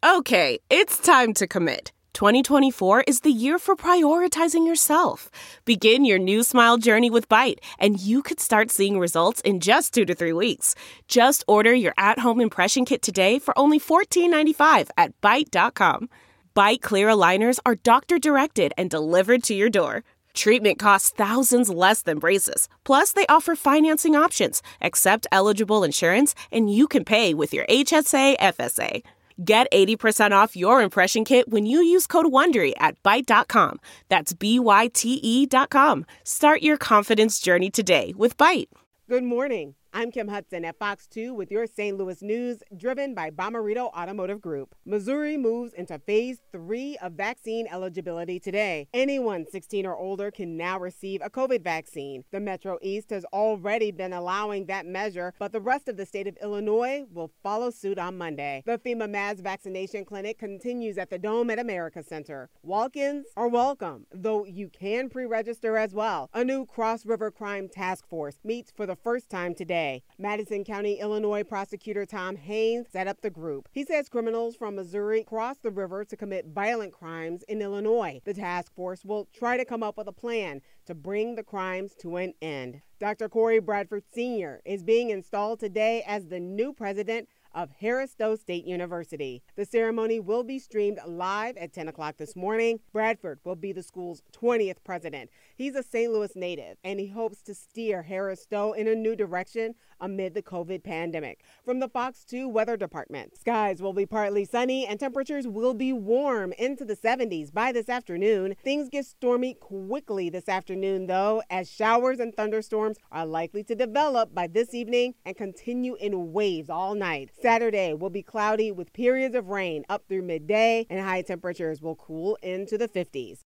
Okay, it's time to commit. 2024 is the year for prioritizing yourself. Begin your new smile journey with Byte, and you could start seeing results in just 2 to 3 weeks. Just order your at-home impression kit today for only $14.95 at Byte.com. Byte Clear aligners are doctor-directed and delivered to your door. Treatment costs thousands less than braces. Plus, they offer financing options, accept eligible insurance, and you can pay with your HSA FSA. Get 80% off your impression kit when you use code WONDERY at Byte.com. That's BYTE.com. Start your confidence journey today with Byte. Good morning. I'm Kim Hudson at Fox 2 with your St. Louis news, driven by Bomarito Automotive Group. Missouri moves into Phase 3 of vaccine eligibility today. Anyone 16 or older can now receive a COVID vaccine. The Metro East has already been allowing that measure, but the rest of the state of Illinois will follow suit on Monday. The FEMA Mass Vaccination Clinic continues at the Dome at America Center. Walk-ins are welcome, though you can pre-register as well. A new Cross River Crime Task Force meets for the first time today. Madison County, Illinois prosecutor Tom Haynes set up the group. He says criminals from Missouri cross the river to commit violent crimes in Illinois. The task force will try to come up with a plan to bring the crimes to an end. Dr. Corey Bradford Sr. is being installed today as the new president of Harris Stowe State University. The ceremony will be streamed live at 10 o'clock this morning. Bradford will be the school's 20th president. He's a St. Louis native, and he hopes to steer Harris Stowe in a new direction amid the COVID pandemic. From the Fox 2 Weather Department, skies will be partly sunny and temperatures will be warm into the 70s by this afternoon. Things get stormy quickly this afternoon, though, as showers and thunderstorms are likely to develop by this evening and continue in waves all night. Saturday will be cloudy with periods of rain up through midday, and high temperatures will cool into the 50s.